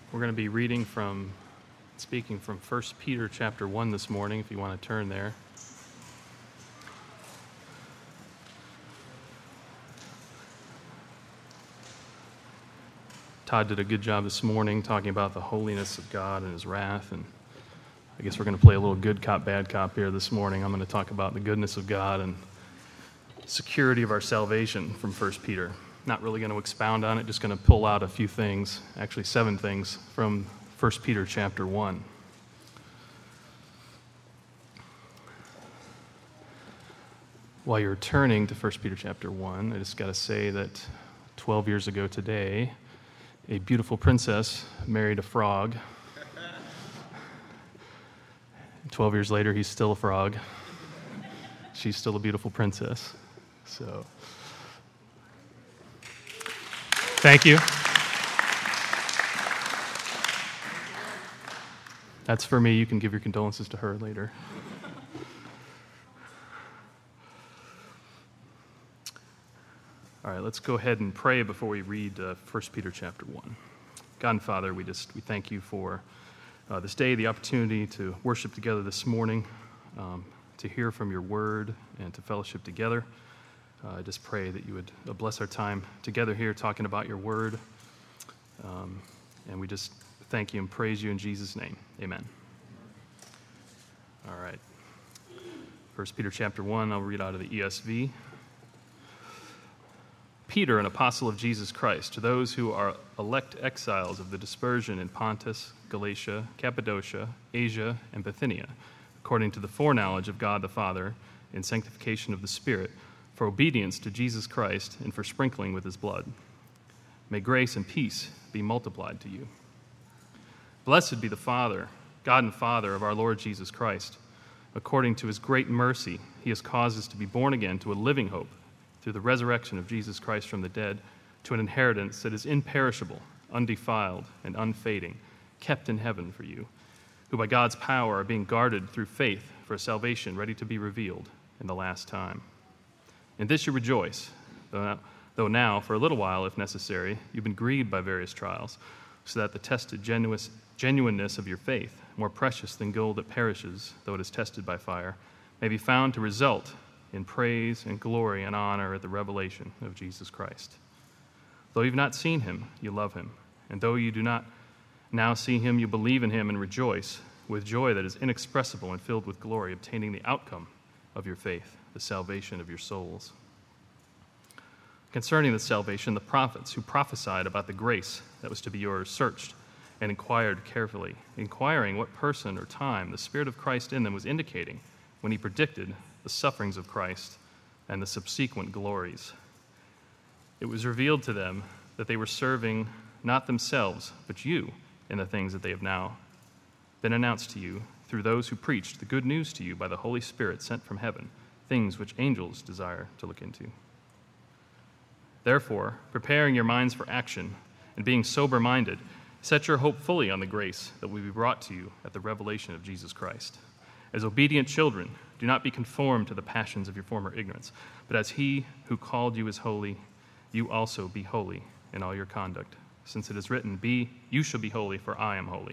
We're going to be speaking from 1 Peter chapter 1 this morning, if you want to turn there. Todd did a good job this morning talking about the holiness of God and his wrath, and I guess we're going to play a little good cop, bad cop here this morning. I'm going to talk about the goodness of God and security of our salvation from 1 Peter. Not really going to expound on it, just going to pull out a few things, actually 7 things from 1 Peter chapter 1. While you're turning to 1 Peter chapter 1, I just got to say that 12 years ago today, a beautiful princess married a frog. 12 years later, he's still a frog. She's still a beautiful princess. So, thank you. That's for me. You can give your condolences to her later. All right, let's go ahead and pray before we read 1 Peter chapter 1. God and Father, we thank you for this day, the opportunity to worship together this morning, to hear from your word, and to fellowship together. I just pray that you would bless our time together here talking about your word. And we just thank you and praise you in Jesus' name. Amen. All right. 1 Peter chapter 1, I'll read out of the ESV. Peter, an apostle of Jesus Christ, to those who are elect exiles of the dispersion in Pontus, Galatia, Cappadocia, Asia, and Bithynia, according to the foreknowledge of God the Father, in sanctification of the Spirit, for obedience to Jesus Christ and for sprinkling with his blood. May grace and peace be multiplied to you. Blessed be the Father, God and Father of our Lord Jesus Christ. According to his great mercy, he has caused us to be born again to a living hope through the resurrection of Jesus Christ from the dead, to an inheritance that is imperishable, undefiled, and unfading, kept in heaven for you, who by God's power are being guarded through faith for a salvation ready to be revealed in the last time. In this you rejoice, though now, for a little while, if necessary, you've been grieved by various trials, so that the tested genuineness of your faith, more precious than gold that perishes, though it is tested by fire, may be found to result in praise and glory and honor at the revelation of Jesus Christ. Though you've not seen him, you love him. And though you do not now see him, you believe in him and rejoice with joy that is inexpressible and filled with glory, obtaining the outcome of your faith, the salvation of your souls. Concerning this salvation, the prophets who prophesied about the grace that was to be yours searched and inquired carefully, inquiring what person or time the Spirit of Christ in them was indicating when he predicted the sufferings of Christ and the subsequent glories. It was revealed to them that they were serving not themselves, but you in the things that they have now been announced to you through those who preached the good news to you by the Holy Spirit sent from heaven, things which angels desire to look into. Therefore, preparing your minds for action and being sober-minded, set your hope fully on the grace that will be brought to you at the revelation of Jesus Christ. As obedient children, do not be conformed to the passions of your former ignorance, but as he who called you is holy, you also be holy in all your conduct, since it is written, you shall be holy, for I am holy.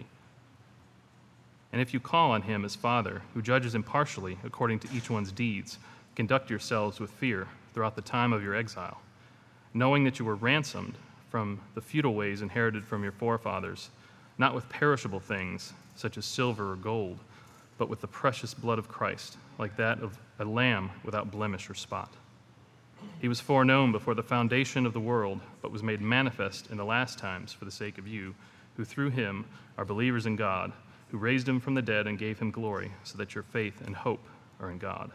And if you call on him as Father, who judges impartially according to each one's deeds, conduct yourselves with fear throughout the time of your exile, knowing that you were ransomed from the futile ways inherited from your forefathers, not with perishable things, such as silver or gold, but with the precious blood of Christ, like that of a lamb without blemish or spot. He was foreknown before the foundation of the world, but was made manifest in the last times for the sake of you, who through him are believers in God, who raised him from the dead and gave him glory, so that your faith and hope are in God.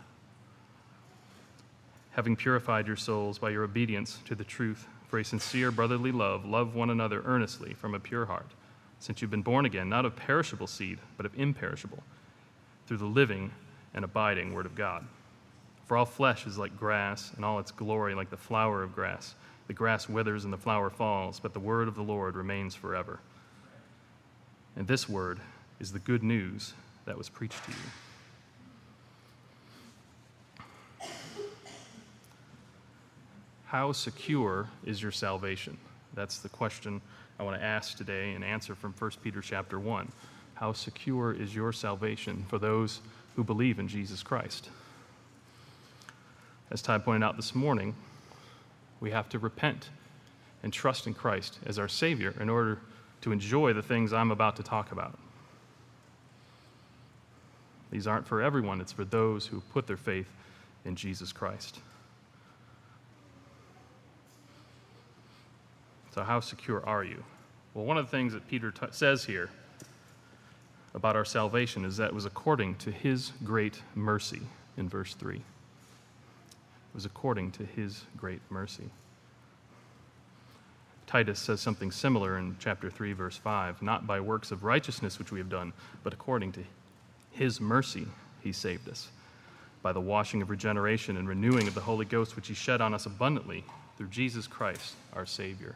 Having purified your souls by your obedience to the truth for a sincere brotherly love, love one another earnestly from a pure heart, since you've been born again, not of perishable seed, but of imperishable, through the living and abiding Word of God. For all flesh is like grass, and all its glory like the flower of grass. The grass withers and the flower falls, but the word of the Lord remains forever. And this word is the good news that was preached to you. How secure is your salvation? That's the question I want to ask today and answer from 1 Peter chapter 1. How secure is your salvation for those who believe in Jesus Christ? As Ty pointed out this morning, we have to repent and trust in Christ as our Savior in order to enjoy the things I'm about to talk about. These aren't for everyone, it's for those who put their faith in Jesus Christ. So how secure are you? Well, one of the things that Peter says here about our salvation is that it was according to his great mercy in verse 3. It was according to his great mercy. Titus says something similar in chapter 3, verse 5. Not by works of righteousness which we have done, but according to his mercy he saved us, by the washing of regeneration and renewing of the Holy Ghost, which he shed on us abundantly through Jesus Christ, our Savior.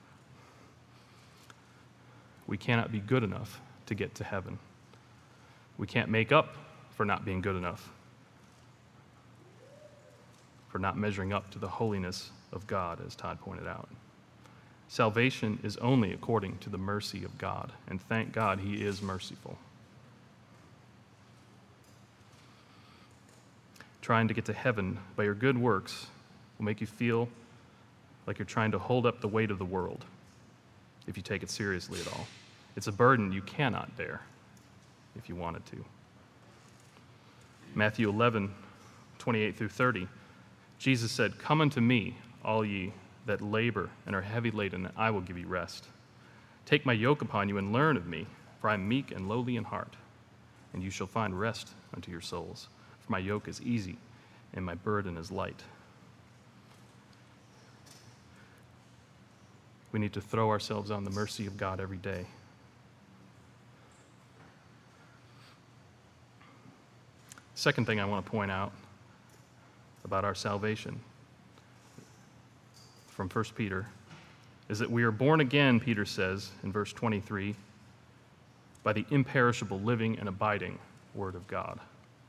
We cannot be good enough to get to heaven. We can't make up for not being good enough, for not measuring up to the holiness of God, as Todd pointed out. Salvation is only according to the mercy of God, and thank God he is merciful. Trying to get to heaven by your good works will make you feel like you're trying to hold up the weight of the world if you take it seriously at all. It's a burden you cannot bear if you wanted to. Matthew 11, 28 through 30, Jesus said, "Come unto me, all ye that labor and are heavy laden, and I will give you rest. Take my yoke upon you and learn of me, for I am meek and lowly in heart, and you shall find rest unto your souls. For my yoke is easy and my burden is light." We need to throw ourselves on the mercy of God every day. Second thing I want to point out about our salvation from 1 Peter is that we are born again, Peter says in verse 23, by the imperishable, living, and abiding Word of God.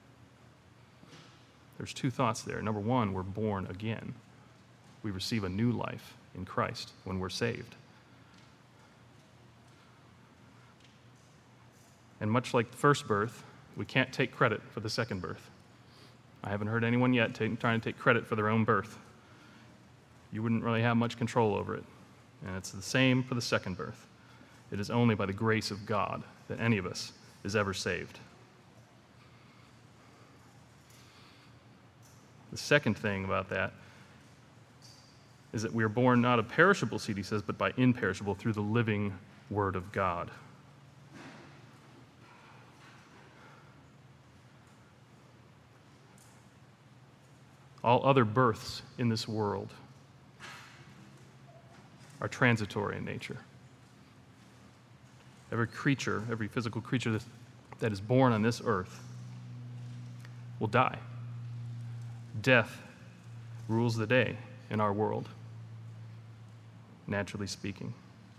There's two thoughts there. Number one, we're born again. We receive a new life in Christ when we're saved. And much like the first birth, we can't take credit for the second birth. I haven't heard anyone yet trying to take credit for their own birth. You wouldn't really have much control over it. And it's the same for the second birth. It is only by the grace of God that any of us is ever saved. The second thing about that is that we are born not of perishable seed, he says, but by imperishable, through the living Word of God. All other births in this world are transitory in nature. Every creature, every physical creature that is born on this earth will die. Death rules the day in our world, naturally speaking.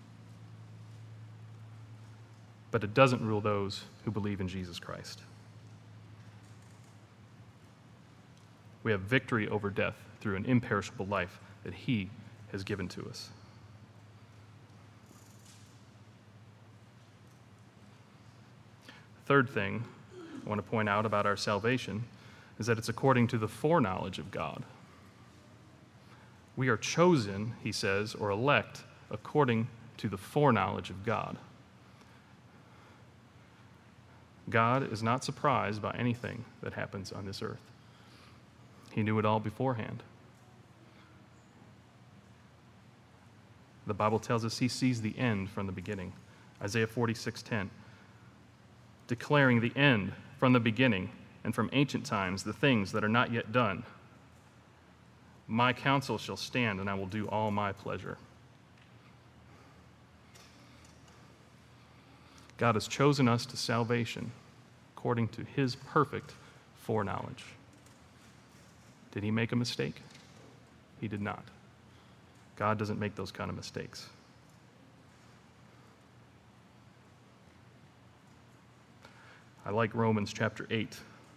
But it doesn't rule those who believe in Jesus Christ. We have victory over death through an imperishable life that he has given to us. Third thing I want to point out about our salvation is that it's according to the foreknowledge of God. We are chosen, he says, or elect according to the foreknowledge of God. God is not surprised by anything that happens on this earth. He knew it all beforehand. The Bible tells us he sees the end from the beginning. Isaiah 46:10, declaring the end from the beginning and from ancient times, the things that are not yet done. My counsel shall stand, and I will do all my pleasure. God has chosen us to salvation according to his perfect foreknowledge. Did he make a mistake? He did not. God doesn't make those kind of mistakes. I like Romans chapter 8,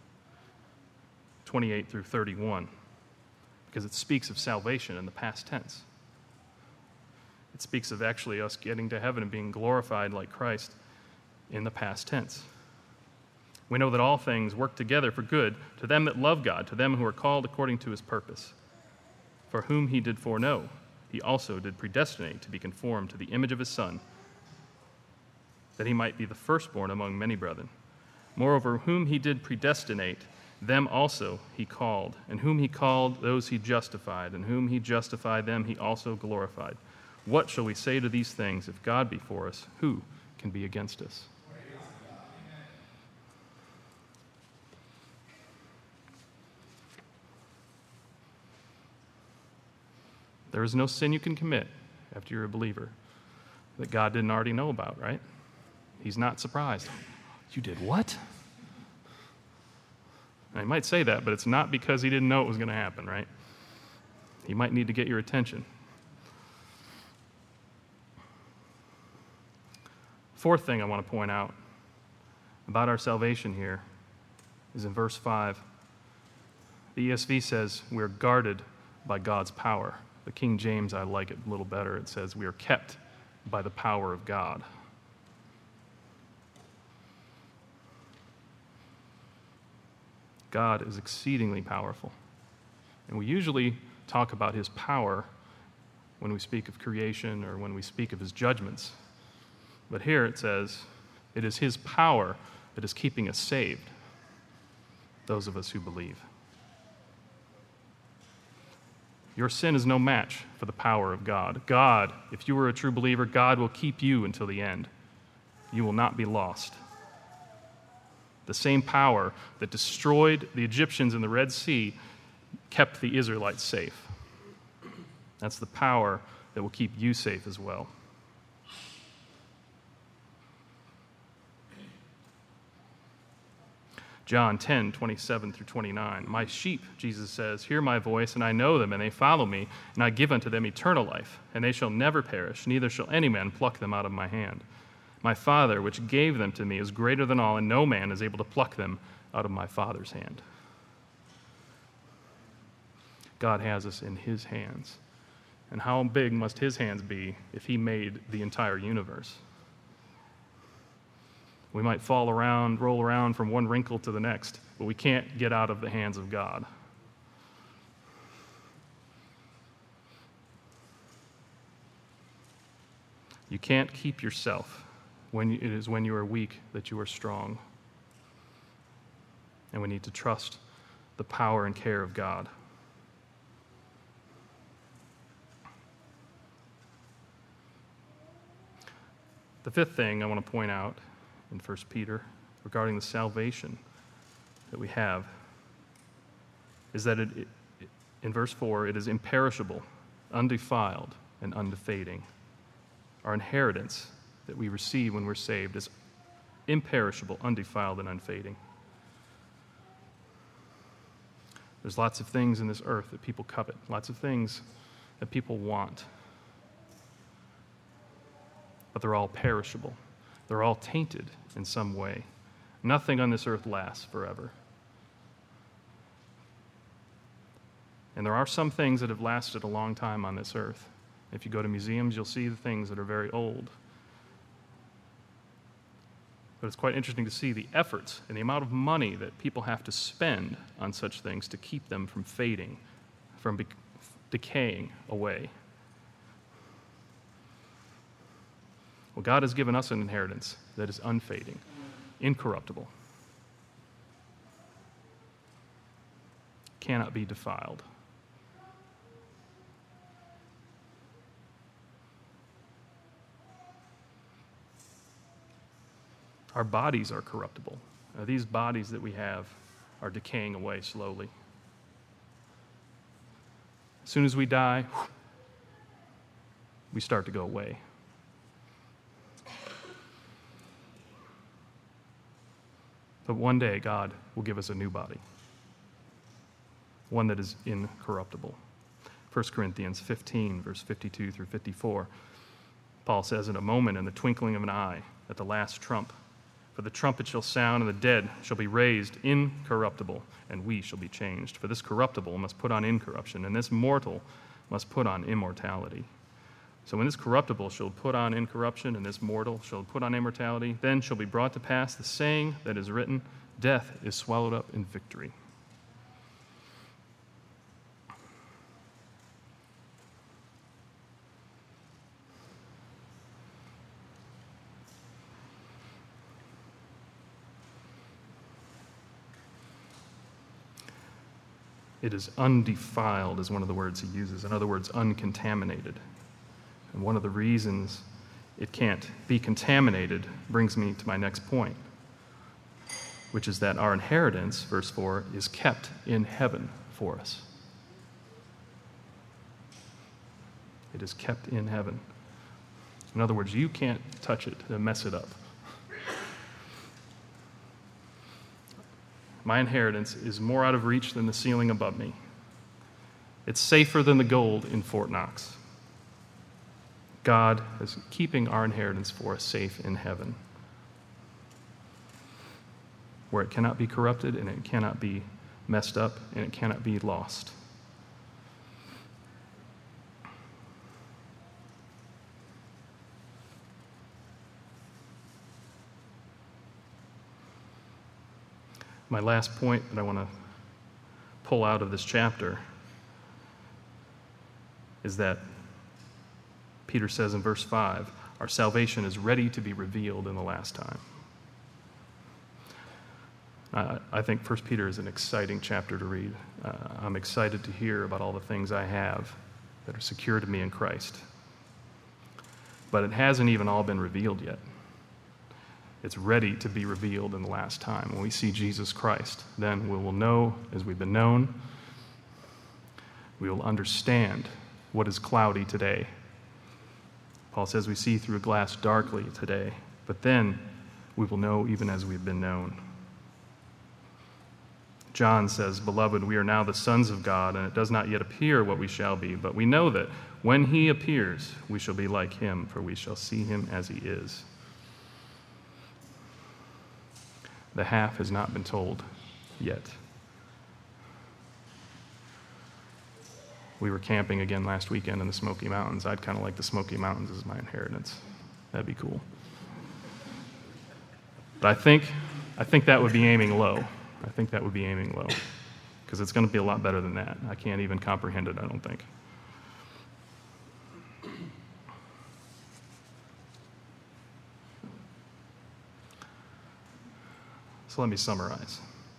28 through 31, because it speaks of salvation in the past tense. It speaks of actually us getting to heaven and being glorified like Christ in the past tense. We know that all things work together for good to them that love God, to them who are called according to his purpose. For whom he did foreknow, he also did predestinate to be conformed to the image of his Son, that he might be the firstborn among many brethren. Moreover, whom he did predestinate, them also he called. And whom he called, those he justified. And whom he justified, them he also glorified. What shall we say to these things? If God be for us, who can be against us? There is no sin you can commit after you're a believer that God didn't already know about, right? He's not surprised. You did what? Now, he might say that, but it's not because he didn't know it was going to happen, right? He might need to get your attention. Fourth thing I want to point out about our salvation here is in verse 5. The ESV says we're guarded by God's power. The King James, I like it a little better. It says we are kept by the power of God. God is exceedingly powerful. And we usually talk about his power when we speak of creation or when we speak of his judgments. But here it says it is his power that is keeping us saved, those of us who believe. Your sin is no match for the power of God. God, if you are a true believer, God will keep you until the end. You will not be lost. The same power that destroyed the Egyptians in the Red Sea kept the Israelites safe. That's the power that will keep you safe as well. John 10:27 through 29. My sheep, Jesus says, hear my voice, and I know them, and they follow me, and I give unto them eternal life, and they shall never perish, neither shall any man pluck them out of my hand. My Father, which gave them to me, is greater than all, and no man is able to pluck them out of my Father's hand. God has us in his hands. And how big must his hands be if he made the entire universe? We might roll around from one wrinkle to the next, but we can't get out of the hands of God. You can't keep yourself. It is when you are weak that you are strong. And we need to trust the power and care of God. The fifth thing I want to point out in 1 Peter regarding the salvation that we have is that in verse 4, it is imperishable, undefiled, and undefading. Our inheritance that we receive when we're saved is imperishable, undefiled, and unfading. There's lots of things in this earth that people covet, lots of things that people want, but they're all perishable. They're all tainted in some way. Nothing on this earth lasts forever. And there are some things that have lasted a long time on this earth. If you go to museums, you'll see the things that are very old. But it's quite interesting to see the efforts and the amount of money that people have to spend on such things to keep them from fading, from decaying away. Well, God has given us an inheritance that is unfading, incorruptible, cannot be defiled. Our bodies are corruptible. Now, these bodies that we have are decaying away slowly. As soon as we die, we start to go away. But one day, God will give us a new body, one that is incorruptible. 1 Corinthians 15, verse 52 through 54, Paul says, in a moment, in the twinkling of an eye, at the last trump, for the trumpet shall sound, and the dead shall be raised incorruptible, and we shall be changed. For this corruptible must put on incorruption, and this mortal must put on immortality. So when this corruptible shall put on incorruption, and this mortal shall put on immortality, then shall be brought to pass the saying that is written, death is swallowed up in victory. It is undefiled is one of the words he uses. In other words, uncontaminated. And one of the reasons it can't be contaminated brings me to my next point, which is that our inheritance, verse 4, is kept in heaven for us. It is kept in heaven. In other words, you can't touch it and mess it up. My inheritance is more out of reach than the ceiling above me. It's safer than the gold in Fort Knox. God is keeping our inheritance for us safe in heaven, where it cannot be corrupted and it cannot be messed up and it cannot be lost. My last point that I want to pull out of this chapter is that Peter says in verse 5, our salvation is ready to be revealed in the last time. I think 1 Peter is an exciting chapter to read. I'm excited to hear about all the things I have that are secure to me in Christ. But it hasn't even all been revealed yet. It's ready to be revealed in the last time. When we see Jesus Christ, then we will know as we've been known. We will understand what is cloudy today. Paul says we see through a glass darkly today, but then we will know even as we've been known. John says, beloved, we are now the sons of God, and it does not yet appear what we shall be, but we know that when he appears, we shall be like him, for we shall see him as he is. The half has not been told yet. We were camping again last weekend in the Smoky Mountains. I'd kind of like the Smoky Mountains as my inheritance. That'd be cool. But I think that would be aiming low. I think that would be aiming low, because it's going to be a lot better than that. I can't even comprehend it, I don't think. So let me summarize.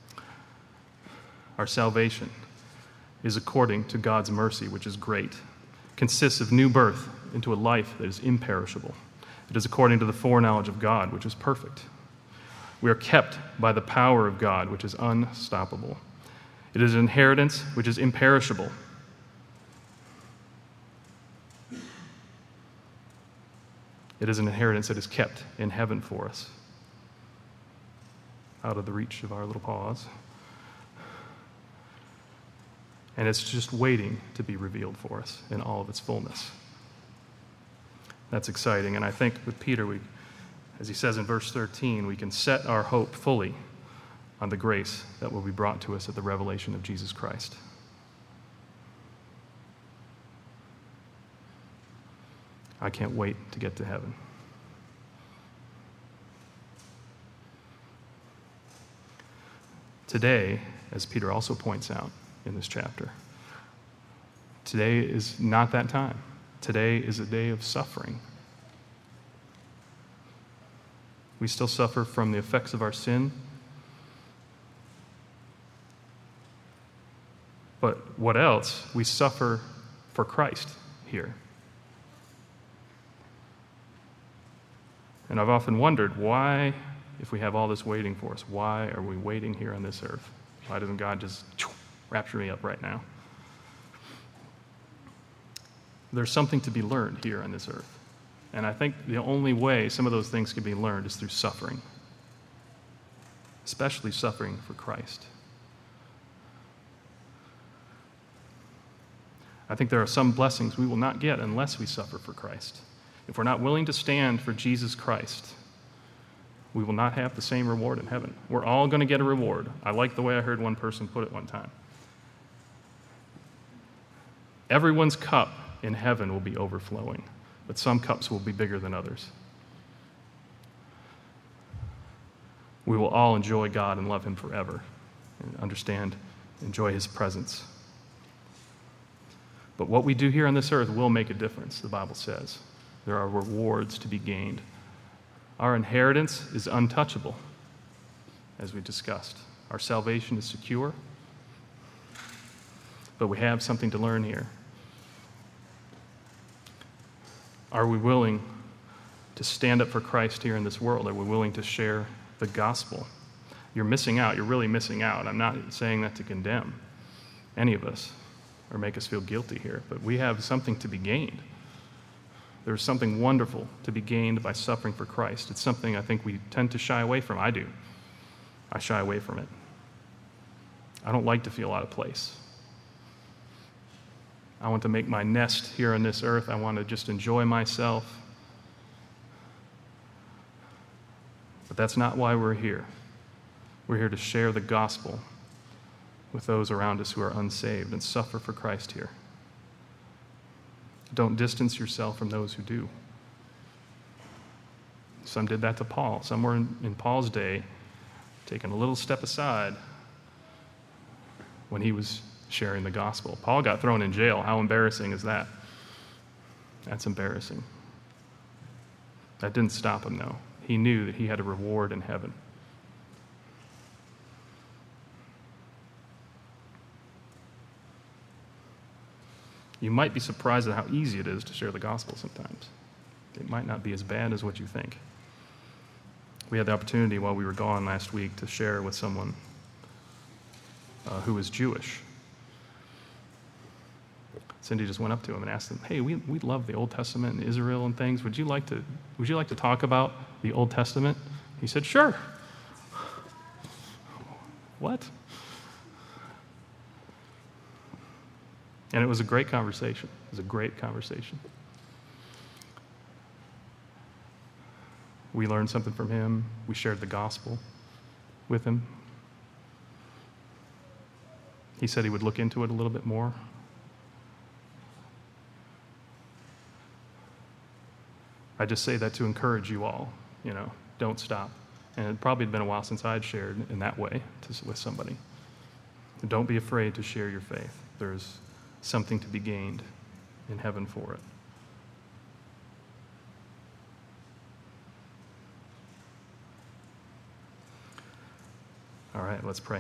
Our salvation is according to God's mercy, which is great, consists of new birth into a life that is imperishable. It is according to the foreknowledge of God, which is perfect. We are kept by the power of God, which is unstoppable. It is an inheritance which is imperishable. It is an inheritance that is kept in heaven for us, out of the reach of our little paws. And it's just waiting to be revealed for us in all of its fullness. That's exciting. And I think with Peter, as he says in verse 13, we can set our hope fully on the grace that will be brought to us at the revelation of Jesus Christ. I can't wait to get to heaven. Today, as Peter also points out in this chapter, today is not that time. Today is a day of suffering. We still suffer from the effects of our sin. But what else? We suffer for Christ here. And I've often wondered why, if we have all this waiting for us, why are we waiting here on this earth? Why doesn't God just rapture me up right now? There's something to be learned here on this earth. And I think the only way some of those things can be learned is through suffering, especially suffering for Christ. I think there are some blessings we will not get unless we suffer for Christ. If we're not willing to stand for Jesus Christ, we will not have the same reward in heaven. We're all going to get a reward. I like the way I heard one person put it one time. Everyone's cup in heaven will be overflowing. but some cups will be bigger than others. We will all enjoy God and love him forever and enjoy his presence. But what we do here on this earth will make a difference, the Bible says. There are rewards to be gained. Our inheritance is untouchable, as we discussed. Our salvation is secure, but we have something to learn here. Are we willing to stand up for Christ here in this world? Are we willing to share the gospel? You're missing out. You're really missing out. I'm not saying that to condemn any of us or make us feel guilty here, but we have something to be gained. There's something wonderful to be gained by suffering for Christ. It's something I think we tend to shy away from. I do. I shy away from it. I don't like to feel out of place. I want to make my nest here on this earth. I want to just enjoy myself. But that's not why we're here. We're here to share the gospel with those around us who are unsaved and suffer for Christ here. Don't distance yourself from those who do. Some did that to Paul. Some were in Paul's day taking a little step aside when he was sharing the gospel. Paul got thrown in jail. How embarrassing is that? That's embarrassing. That didn't stop him, though. He knew that he had a reward in heaven. You might be surprised at how easy it is to share the gospel sometimes. It might not be as bad as what you think. We had the opportunity while we were gone last week to share with someone who was Jewish. Cindy just went up to him and asked him, "Hey, we love the Old Testament and Israel and things. Would you like to talk about the Old Testament?" He said, "Sure." What? And it was a great conversation. It was a great conversation. We learned something from him. We shared the gospel with him. He said he would look into it a little bit more. I just say that to encourage you all, don't stop. And it probably had been a while since I'd shared in that way with somebody. Don't be afraid to share your faith. There's something to be gained in heaven for it. All right, let's pray.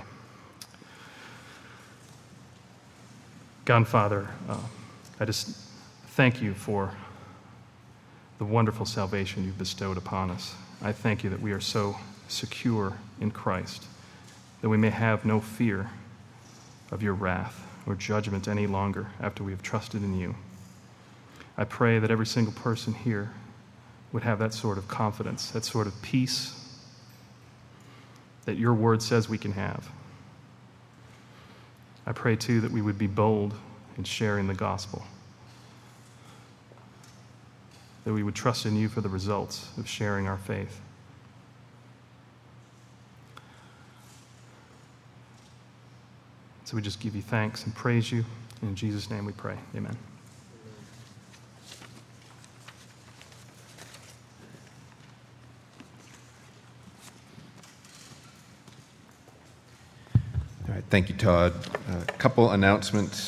God and Father, I just thank you for the wonderful salvation you've bestowed upon us. I thank you that we are so secure in Christ, that we may have no fear of your wrath or judgment any longer after we have trusted in you. I pray that every single person here would have that sort of confidence, that sort of peace that your word says we can have. I pray, too, that we would be bold in sharing the gospel, that we would trust in you for the results of sharing our faith. So we just give you thanks and praise you. In Jesus' name we pray. Amen. All right, thank you, Todd. A couple announcements.